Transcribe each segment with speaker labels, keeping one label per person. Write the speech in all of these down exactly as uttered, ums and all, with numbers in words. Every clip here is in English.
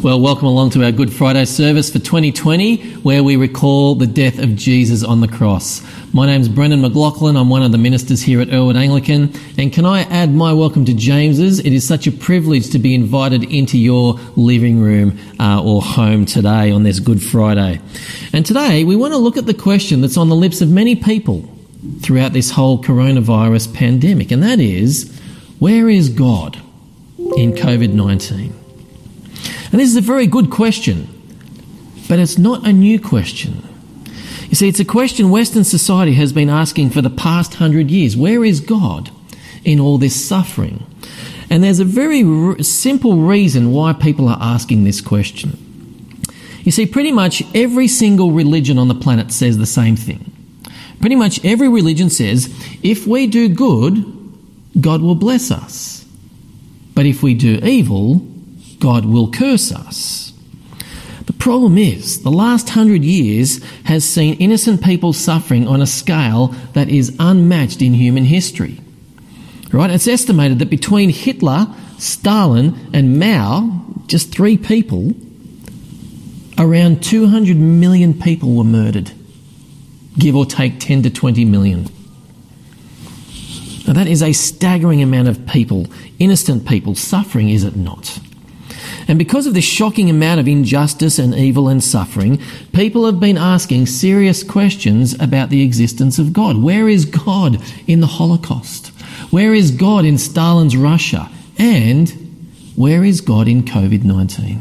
Speaker 1: Well, welcome along to our Good Friday service for twenty twenty, where we recall the death of Jesus on the cross. My name's Brendan McLaughlin. I'm one of the ministers here at Irwood Anglican. And can I add my welcome to James's? It is such a privilege to be invited into your living room uh, or home today on this Good Friday. And today we want to look at the question that's on the lips of many people throughout this whole coronavirus pandemic, and that is, where is God in covid nineteen? And this is a very good question, but it's not a new question. You see, it's a question Western society has been asking for the past hundred years. Where is God in all this suffering? And there's a very r- simple reason why people are asking this question. You see, pretty much every single religion on the planet says the same thing. Pretty much every religion says, if we do good, God will bless us. But if we do evil, God will curse us. The problem is, the last hundred years has seen innocent people suffering on a scale that is unmatched in human history. Right? It's estimated that between Hitler, Stalin and Mao, just three people, around two hundred million people were murdered. Give or take ten to twenty million. Now that is a staggering amount of people, innocent people, suffering, is it not? And because of this shocking amount of injustice and evil and suffering, people have been asking serious questions about the existence of God. Where is God in the Holocaust? Where is God in Stalin's Russia? And where is God in covid nineteen?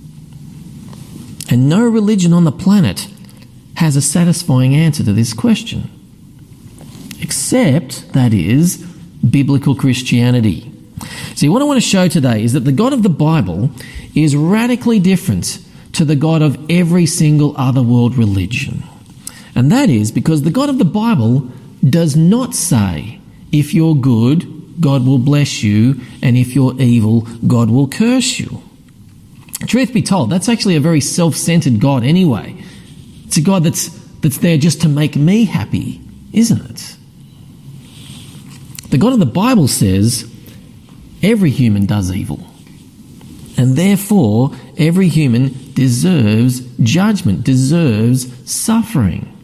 Speaker 1: And no religion on the planet has a satisfying answer to this question. Except, that is, biblical Christianity. See, what I want to show today is that the God of the Bible is radically different to the God of every single other world religion. And that is because the God of the Bible does not say, if you're good, God will bless you, and if you're evil, God will curse you. Truth be told, that's actually a very self-centered God anyway. It's a God that's, that's there just to make me happy, isn't it? The God of the Bible says every human does evil, and therefore every human deserves judgment, deserves suffering.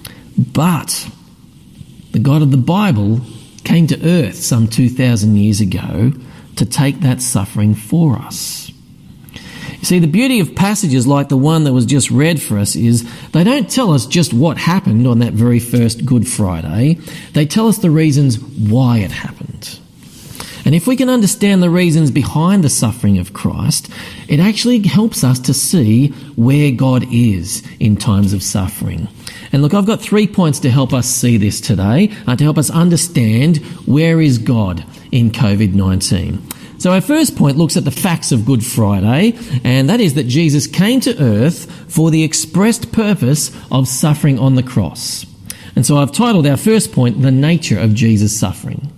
Speaker 1: But the God of the Bible came to earth some two thousand years ago to take that suffering for us. You see, the beauty of passages like the one that was just read for us is they don't tell us just what happened on that very first Good Friday. They tell us the reasons why it happened. And if we can understand the reasons behind the suffering of Christ, it actually helps us to see where God is in times of suffering. And look, I've got three points to help us see this today, uh, to help us understand where is God in covid nineteen. So our first point looks at the facts of Good Friday, and that is that Jesus came to earth for the expressed purpose of suffering on the cross. And so I've titled our first point, The Nature of Jesus' Suffering.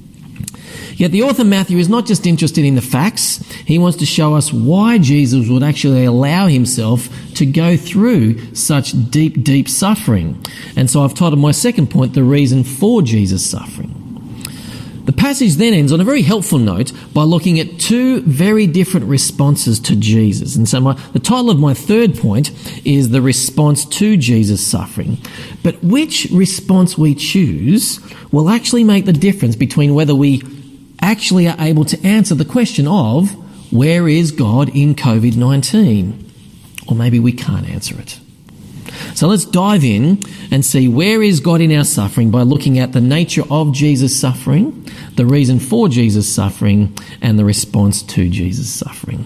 Speaker 1: Yet the author Matthew is not just interested in the facts, he wants to show us why Jesus would actually allow himself to go through such deep, deep suffering. And so I've titled my second point, The Reason for Jesus' Suffering. The passage then ends on a very helpful note by looking at two very different responses to Jesus. And so my, the title of my third point is The Response to Jesus' Suffering. But which response we choose will actually make the difference between whether we actually are able to answer the question of where is God in covid nineteen? Or maybe we can't answer it. So let's dive in and see where is God in our suffering by looking at the nature of Jesus' suffering, the reason for Jesus' suffering, and the response to Jesus' suffering.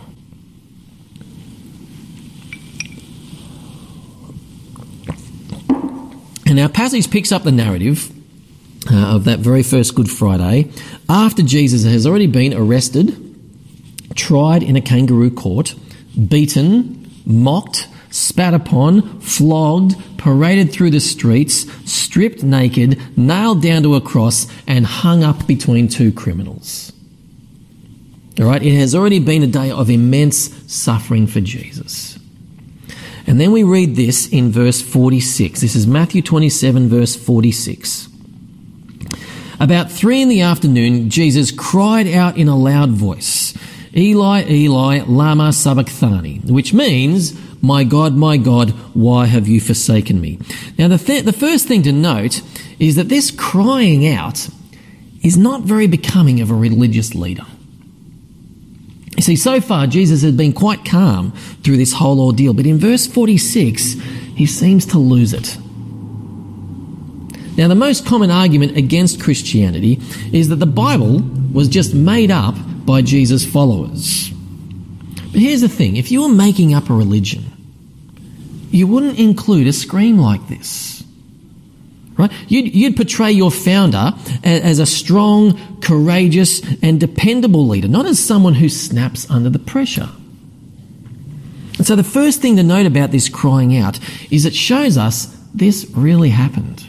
Speaker 1: And our passage picks up the narrative uh, of that very first Good Friday after Jesus has already been arrested, tried in a kangaroo court, beaten, mocked, spat upon, flogged, paraded through the streets, stripped naked, nailed down to a cross, and hung up between two criminals. All right, it has already been a day of immense suffering for Jesus. And then we read this in verse forty-six. This is Matthew twenty-seven, verse forty-six. About three in the afternoon, Jesus cried out in a loud voice, Eli, Eli, lama sabachthani, which means, my God, my God, why have you forsaken me? Now, the, th- the first thing to note is that this crying out is not very becoming of a religious leader. You see, so far, Jesus has been quite calm through this whole ordeal, but in verse forty-six, he seems to lose it. Now, the most common argument against Christianity is that the Bible was just made up by Jesus' followers. But here's the thing, if you were making up a religion, you wouldn't include a scream like this. Right? You'd, you'd portray your founder as a strong, courageous and dependable leader, not as someone who snaps under the pressure. And so the first thing to note about this crying out is it shows us this really happened.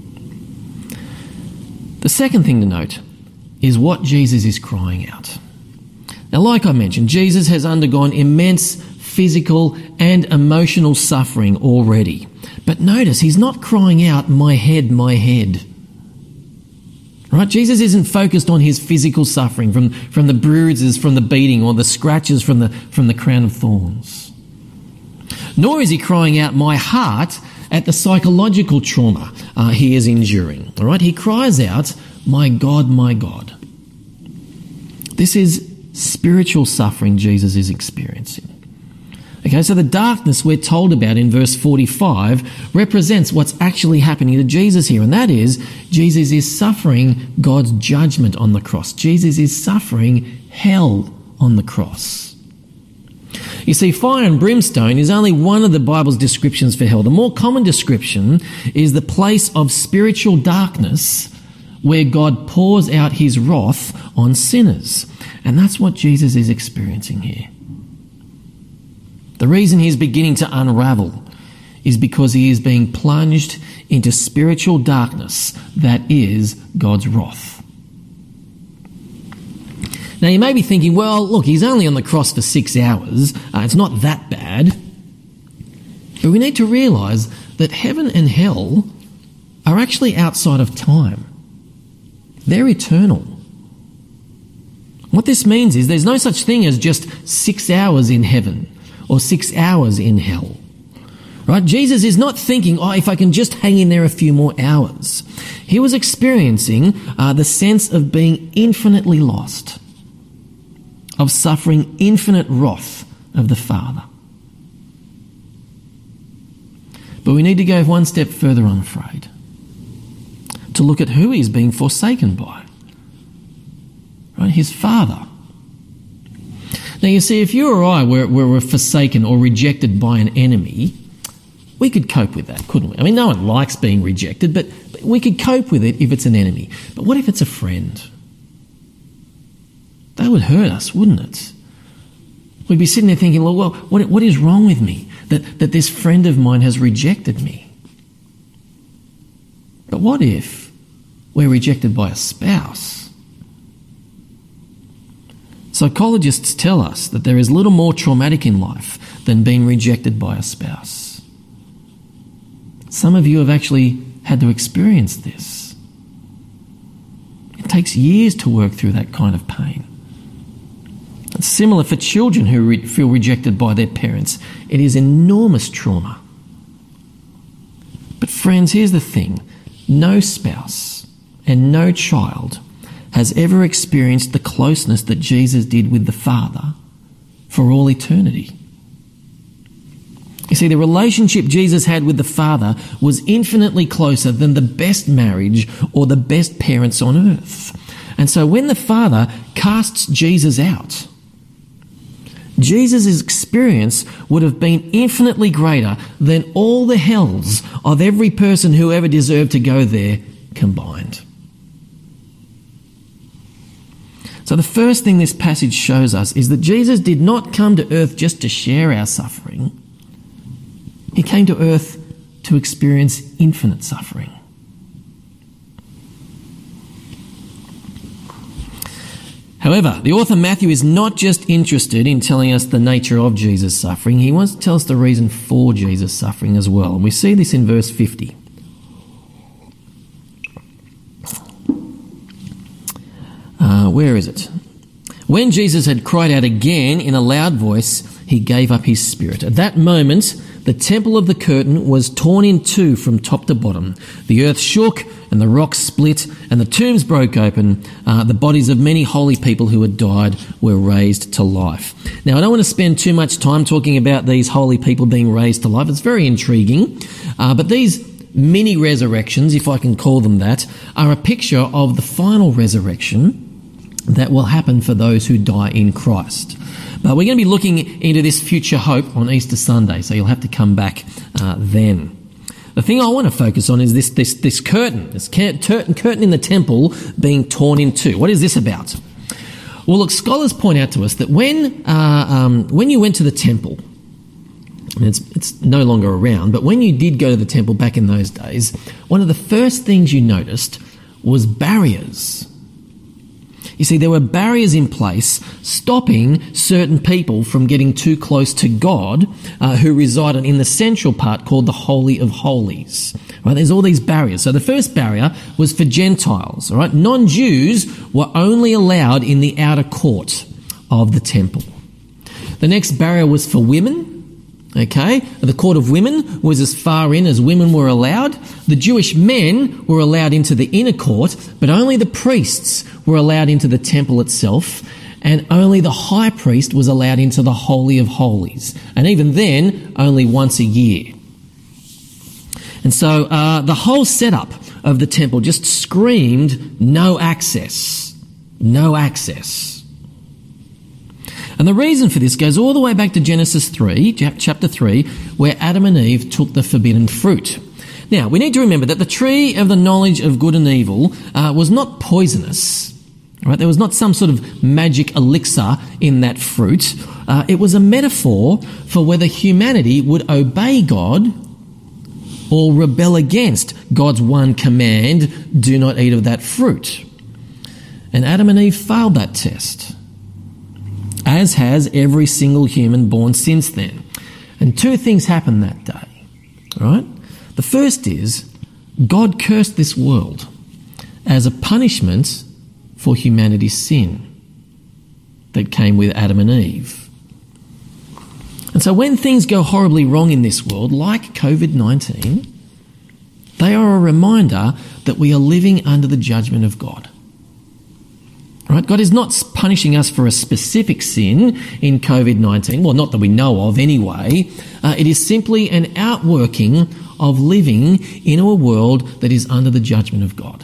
Speaker 1: The second thing to note is what Jesus is crying out. Now, like I mentioned, Jesus has undergone immense physical and emotional suffering already. But notice, he's not crying out, my head, my head. Right? Jesus isn't focused on his physical suffering from, from the bruises from the beating or the scratches from the, from the crown of thorns. Nor is he crying out, my heart, at the psychological trauma uh, he is enduring. All right? He cries out, my God, my God. This is spiritual suffering Jesus is experiencing. Okay, so the darkness we're told about in verse forty-five represents what's actually happening to Jesus here, and that is Jesus is suffering God's judgment on the cross. Jesus is suffering hell on the cross. You see, fire and brimstone is only one of the Bible's descriptions for hell. The more common description is the place of spiritual darkness where God pours out his wrath on sinners. And that's what Jesus is experiencing here. The reason he's beginning to unravel is because he is being plunged into spiritual darkness that is God's wrath. Now you may be thinking, well, look, he's only on the cross for six hours. Uh, it's not that bad. But we need to realise that heaven and hell are actually outside of time. They're eternal. What this means is there's no such thing as just six hours in heaven or six hours in hell. Right? Jesus is not thinking, oh, if I can just hang in there a few more hours. He was experiencing uh, the sense of being infinitely lost, of suffering infinite wrath of the Father. But we need to go one step further, I'm afraid, to look at who he's being forsaken by. Right? His Father. Now you see, if you or I were, were forsaken or rejected by an enemy, we could cope with that, couldn't we? I mean, no one likes being rejected, but, but we could cope with it if it's an enemy. But what if it's a friend? That would hurt us, wouldn't it? We'd be sitting there thinking, well, what, what is wrong with me that, that this friend of mine has rejected me? But what if we're rejected by a spouse? Psychologists tell us that there is little more traumatic in life than being rejected by a spouse. Some of you have actually had to experience this. It takes years to work through that kind of pain. It's similar for children who re- feel rejected by their parents. It is enormous trauma. But friends, here's the thing. No spouse and no child has ever experienced the closeness that Jesus did with the Father for all eternity. You see, the relationship Jesus had with the Father was infinitely closer than the best marriage or the best parents on earth. And so when the Father casts Jesus out, Jesus' experience would have been infinitely greater than all the hells of every person who ever deserved to go there combined. So the first thing this passage shows us is that Jesus did not come to earth just to share our suffering. He came to earth to experience infinite suffering. However, the author Matthew is not just interested in telling us the nature of Jesus' suffering. He wants to tell us the reason for Jesus' suffering as well. And we see this in verse fifty. Uh, where is it? When Jesus had cried out again in a loud voice, he gave up his spirit. At that moment, the temple of the curtain was torn in two from top to bottom. The earth shook and the rocks split and the tombs broke open. Uh, the bodies of many holy people who had died were raised to life. Now, I don't want to spend too much time talking about these holy people being raised to life. It's very intriguing. Uh, but these mini resurrections, if I can call them that, are a picture of the final resurrection that will happen for those who die in Christ. But we're going to be looking into this future hope on Easter Sunday, so you'll have to come back uh, then. The thing I want to focus on is this this this curtain, this curtain, curtain in the temple being torn in two. What is this about? Well, look, scholars point out to us that when uh, um, when you went to the temple, and it's it's no longer around, but when you did go to the temple back in those days, one of the first things you noticed was barriers. You see, there were barriers in place stopping certain people from getting too close to God uh, who resided in the central part called the Holy of Holies. Right? There's all these barriers. So the first barrier was for Gentiles. All right? Non-Jews were only allowed in the outer court of the temple. The next barrier was for women. Okay, the court of women was as far in as women were allowed. The Jewish men were allowed into the inner court, but only the priests were allowed into the temple itself, and only the high priest was allowed into the Holy of Holies, and even then, only once a year. And so uh, the whole setup of the temple just screamed no access, no access. And the reason for this goes all the way back to Genesis three, chapter three, where Adam and Eve took the forbidden fruit. Now, we need to remember that the tree of the knowledge of good and evil uh, was not poisonous. Right? There was not some sort of magic elixir in that fruit. Uh, it was a metaphor for whether humanity would obey God or rebel against God's one command, do not eat of that fruit. And Adam and Eve failed that test, as has every single human born since then. And two things happened that day, right? The first is God cursed this world as a punishment for humanity's sin that came with Adam and Eve. And so when things go horribly wrong in this world, like covid nineteen, they are a reminder that we are living under the judgment of God. Right? God is not punishing us for a specific sin in covid nineteen, well, not that we know of anyway. Uh, it is simply an outworking of living in a world that is under the judgment of God.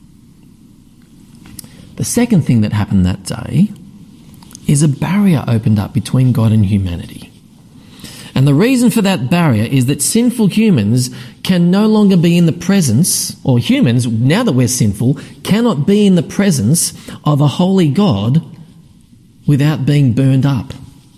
Speaker 1: The second thing that happened that day is a barrier opened up between God and humanity. And the reason for that barrier is that sinful humans can no longer be in the presence, or humans, now that we're sinful, cannot be in the presence of a holy God without being burned up.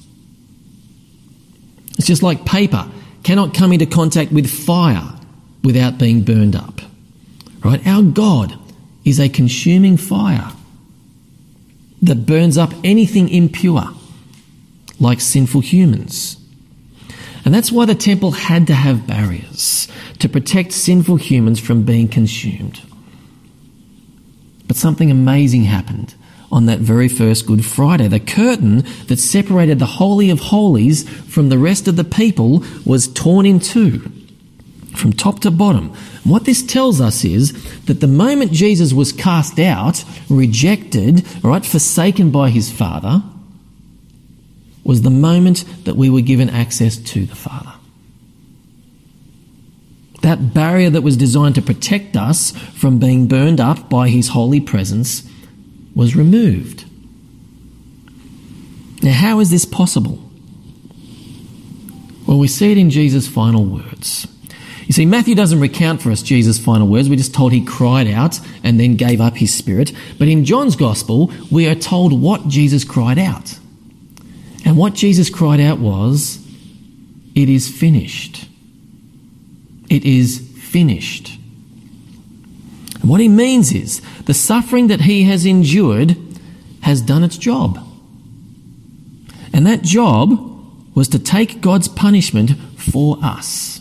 Speaker 1: It's just like paper cannot come into contact with fire without being burned up. Right? Our God is a consuming fire that burns up anything impure, like sinful humans. And that's why the temple had to have barriers to protect sinful humans from being consumed. But something amazing happened on that very first Good Friday. The curtain that separated the Holy of Holies from the rest of the people was torn in two, from top to bottom. And what this tells us is that the moment Jesus was cast out, rejected, right, forsaken by his Father, was the moment that we were given access to the Father. That barrier that was designed to protect us from being burned up by his holy presence was removed. Now, how is this possible? Well, we see it in Jesus' final words. You see, Matthew doesn't recount for us Jesus' final words. We're just told he cried out and then gave up his spirit. But in John's Gospel, we are told what Jesus cried out. And what Jesus cried out was, "It is finished." It is finished. And what he means is, the suffering that he has endured has done its job. And that job was to take God's punishment for us.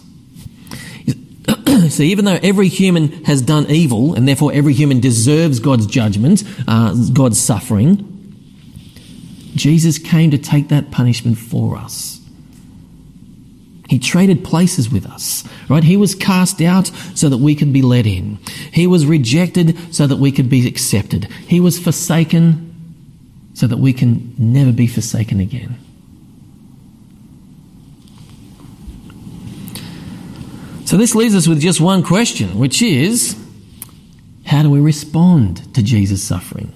Speaker 1: So even though every human has done evil, and therefore every human deserves God's judgment, uh, God's suffering, Jesus came to take that punishment for us. He traded places with us, right? He was cast out so that we could be let in. He was rejected so that we could be accepted. He was forsaken so that we can never be forsaken again. So this leaves us with just one question, which is, how do we respond to Jesus' suffering?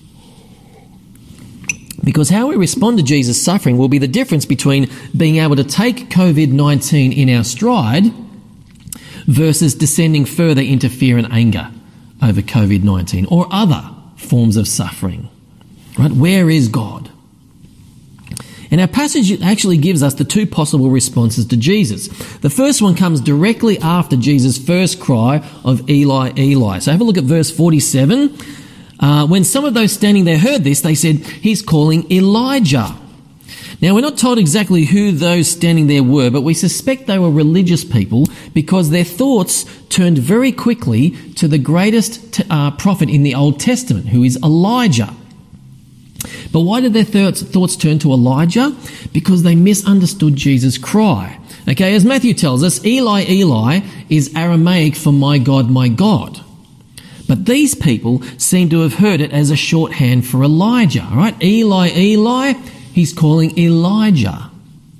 Speaker 1: Because how we respond to Jesus' suffering will be the difference between being able to take covid nineteen in our stride versus descending further into fear and anger over covid nineteen or other forms of suffering. Right? Where is God? And our passage actually gives us the two possible responses to Jesus. The first one comes directly after Jesus' first cry of Eli, Eli. So have a look at verse forty-seven. Uh, when some of those standing there heard this, they said, he's calling Elijah. Now, we're not told exactly who those standing there were, but we suspect they were religious people because their thoughts turned very quickly to the greatest t- uh, prophet in the Old Testament, who is Elijah. But why did their th- thoughts turn to Elijah? Because they misunderstood Jesus' cry. Okay, as Matthew tells us, Eli, Eli is Aramaic for my God, my God. But these people seem to have heard it as a shorthand for Elijah, right? Eli, Eli, he's calling Elijah.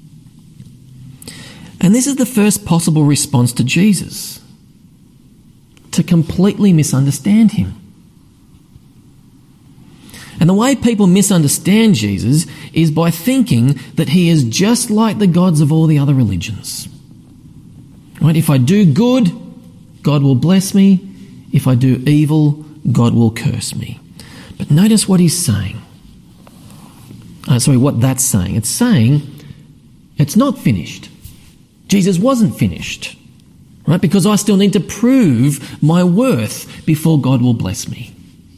Speaker 1: And this is the first possible response to Jesus, to completely misunderstand him. And the way people misunderstand Jesus is by thinking that he is just like the gods of all the other religions. Right? If I do good, God will bless me. If I do evil, God will curse me. But notice what he's saying. Uh, sorry, what that's saying. It's saying it's not finished. Jesus wasn't finished, right? Because I still need to prove my worth before God will bless me.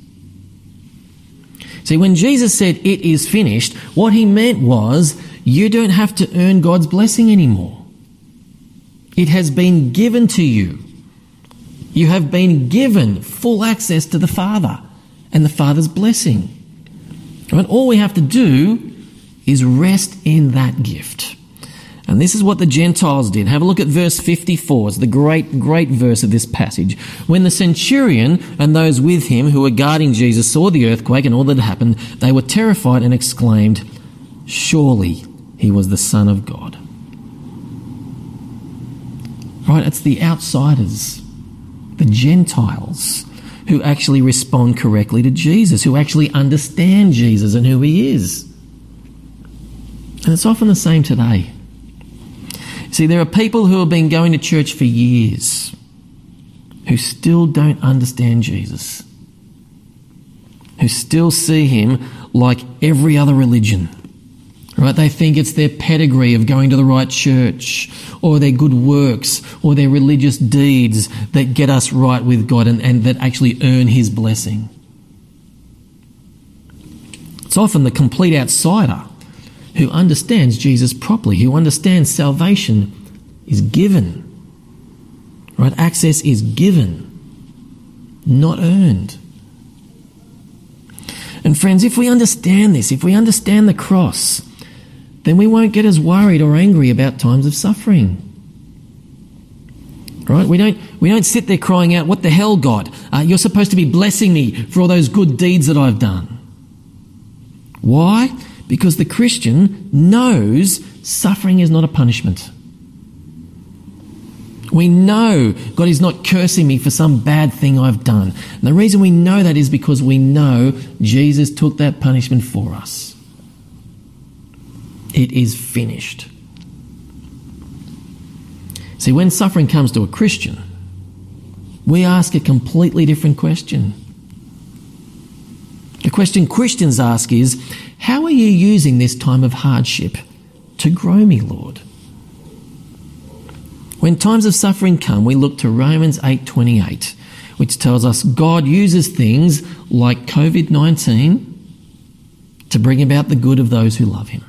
Speaker 1: See, when Jesus said it is finished, what he meant was you don't have to earn God's blessing anymore. It has been given to you. You have been given full access to the Father and the Father's blessing. Right? All we have to do is rest in that gift. And this is what the Gentiles did. Have a look at verse fifty-four. It's the great, great verse of this passage. When the centurion and those with him who were guarding Jesus saw the earthquake and all that had happened, they were terrified and exclaimed, surely he was the Son of God. Right? It's the outsiders, the Gentiles, who actually respond correctly to Jesus, who actually understand Jesus and who he is. And it's often the same today. See, there are people who have been going to church for years who still don't understand Jesus, who still see him like every other religion. Right? They think it's their pedigree of going to the right church or their good works or their religious deeds that get us right with God and, and that actually earn his blessing. It's often the complete outsider who understands Jesus properly, who understands salvation is given. Right? Access is given, not earned. And friends, if we understand this, if we understand the cross, then we won't get as worried or angry about times of suffering. Right? We don't, we don't sit there crying out, what the hell, God? Uh, you're supposed to be blessing me for all those good deeds that I've done. Why? Because the Christian knows suffering is not a punishment. We know God is not cursing me for some bad thing I've done. And the reason we know that is because we know Jesus took that punishment for us. It is finished. See, when suffering comes to a Christian, we ask a completely different question. The question Christians ask is, how are you using this time of hardship to grow me, Lord? When times of suffering come, we look to Romans eight twenty-eight, which tells us God uses things like covid nineteen to bring about the good of those who love him.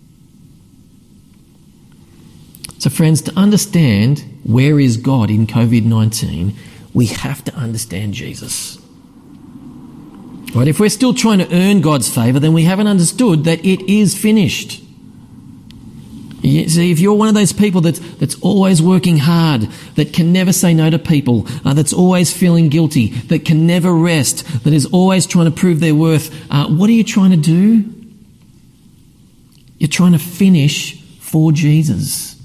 Speaker 1: So friends, to understand where is God in covid nineteen, we have to understand Jesus. Right? If we're still trying to earn God's favour, then we haven't understood that it is finished. You see, if you're one of those people that's, that's always working hard, that can never say no to people, uh, that's always feeling guilty, that can never rest, that is always trying to prove their worth, uh, what are you trying to do? You're trying to finish for Jesus.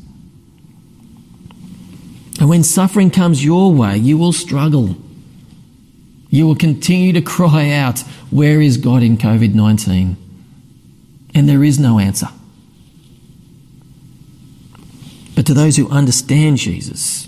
Speaker 1: And when suffering comes your way, you will struggle. You will continue to cry out, where is God in covid nineteen? And there is no answer. But to those who understand Jesus,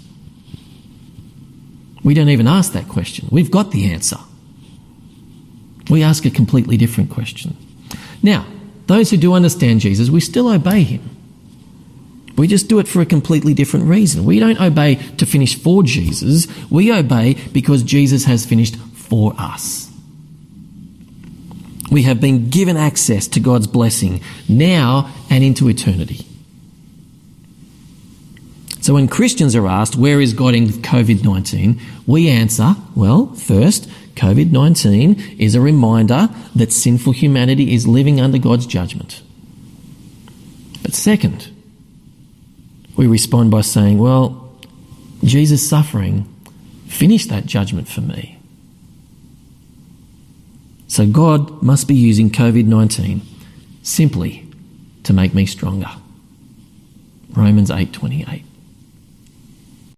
Speaker 1: we don't even ask that question. We've got the answer. We ask a completely different question. Now, those who do understand Jesus, we still obey him. We just do it for a completely different reason. We don't obey to finish for Jesus. We obey because Jesus has finished for us. We have been given access to God's blessing now and into eternity. So when Christians are asked, where is God in covid nineteen? We answer, well, first, covid nineteen is a reminder that sinful humanity is living under God's judgment. But second, we respond by saying, well, Jesus' suffering finished that judgment for me. So God must be using covid nineteen simply to make me stronger. Romans eight twenty-eight.